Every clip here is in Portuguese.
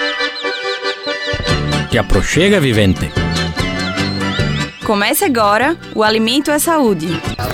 Te aproxega, vivente. Comece agora o Alimento é Saúde.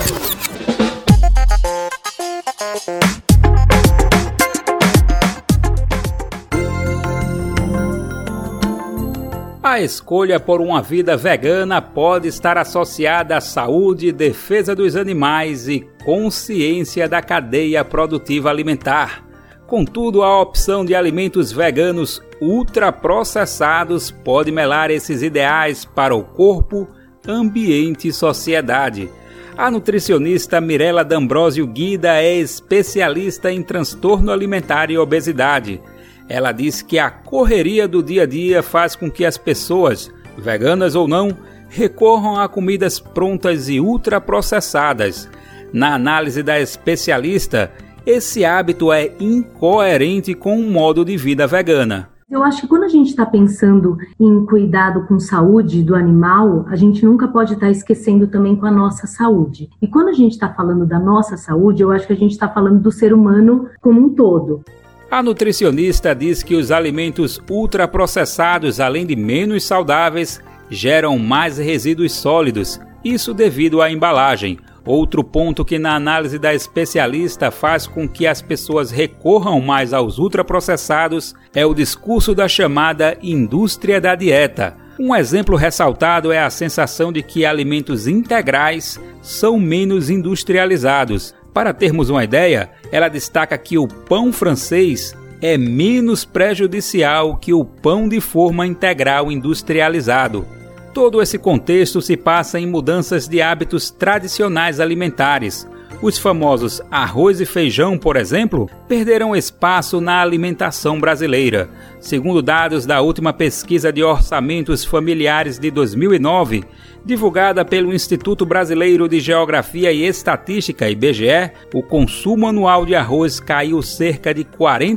A escolha por uma vida vegana pode estar associada à saúde, defesa dos animais e consciência da cadeia produtiva alimentar. Contudo, a opção de alimentos veganos ultraprocessados pode melar esses ideais para o corpo, ambiente e sociedade. A nutricionista Mirela D'Ambrosio Guida é especialista em transtorno alimentar e obesidade. Ela diz que a correria do dia a dia faz com que as pessoas, veganas ou não, recorram a comidas prontas e ultraprocessadas. Na análise da especialista, esse hábito é incoerente com o modo de vida vegana. Eu acho que quando a gente está pensando em cuidado com saúde do animal, a gente nunca pode estar esquecendo também com a nossa saúde. E quando a gente está falando da nossa saúde, eu acho que a gente está falando do ser humano como um todo. A nutricionista diz que os alimentos ultraprocessados, além de menos saudáveis, geram mais resíduos sólidos, isso devido à embalagem. Outro ponto que na análise da especialista faz com que as pessoas recorram mais aos ultraprocessados é o discurso da chamada indústria da dieta. Um exemplo ressaltado é a sensação de que alimentos integrais são menos industrializados. Para termos uma ideia, ela destaca que o pão francês é menos prejudicial que o pão de forma integral industrializado. Todo esse contexto se passa em mudanças de hábitos tradicionais alimentares. Os famosos arroz e feijão, por exemplo, perderam espaço na alimentação brasileira. Segundo dados da última pesquisa de orçamentos familiares de 2009, divulgada pelo Instituto Brasileiro de Geografia e Estatística, IBGE, o consumo anual de arroz caiu cerca de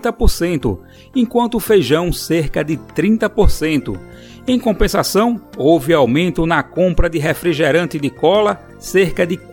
40%, enquanto o feijão cerca de 30%. Em compensação, houve aumento na compra de refrigerante de cola, cerca de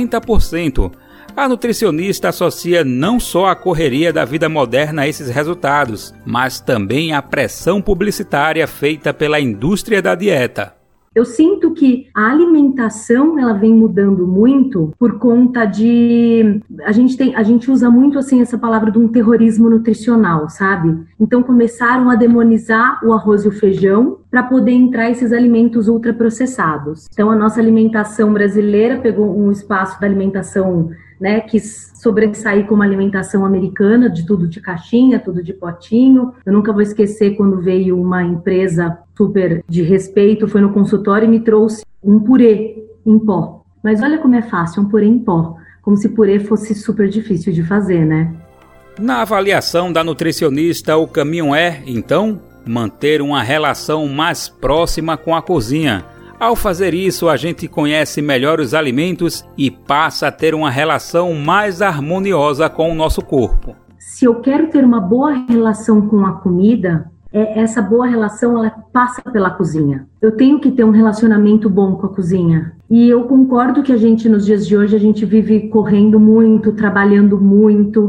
40%. A nutricionista associa não só a correria da vida moderna a esses resultados, mas também a pressão publicitária feita pela indústria da dieta. Eu sinto que a alimentação ela vem mudando muito por conta de... A gente usa muito assim essa palavra de um terrorismo nutricional, sabe? Então começaram a demonizar o arroz e o feijão para poder entrar esses alimentos ultraprocessados. Então a nossa alimentação brasileira pegou um espaço da alimentação, né, quis sobressair como alimentação americana, de tudo de caixinha, tudo de potinho. Eu nunca vou esquecer quando veio uma empresa super de respeito, foi no consultório e me trouxe um purê em pó. Mas olha como é fácil, um purê em pó. Como se purê fosse super difícil de fazer, né? Na avaliação da nutricionista, o caminho é, então, manter uma relação mais próxima com a cozinha. Ao fazer isso, a gente conhece melhor os alimentos e passa a ter uma relação mais harmoniosa com o nosso corpo. Se eu quero ter uma boa relação com a comida, essa boa relação ela passa pela cozinha. Eu tenho que ter um relacionamento bom com a cozinha. E eu concordo que a gente, nos dias de hoje, a gente vive correndo muito, trabalhando muito,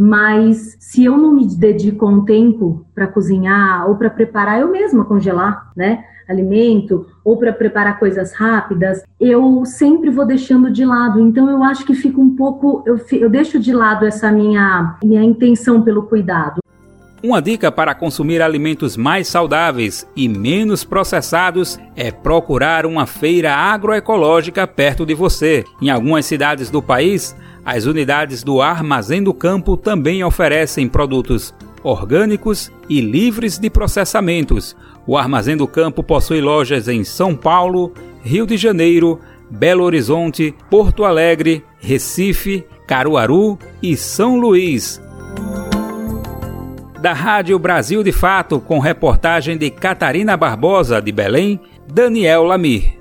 mas se eu não me dedico a um tempo para cozinhar ou para preparar, eu mesma congelar, né, alimento, ou para preparar coisas rápidas, eu sempre vou deixando de lado. Então eu acho que fica um pouco, eu deixo de lado essa minha intenção pelo cuidado. Uma dica para consumir alimentos mais saudáveis e menos processados é procurar uma feira agroecológica perto de você. Em algumas cidades do país, as unidades do Armazém do Campo também oferecem produtos orgânicos e livres de processamentos. O Armazém do Campo possui lojas em São Paulo, Rio de Janeiro, Belo Horizonte, Porto Alegre, Recife, Caruaru e São Luís. Da Rádio Brasil de Fato, com reportagem de Catarina Barbosa, de Belém, Daniel Lamir.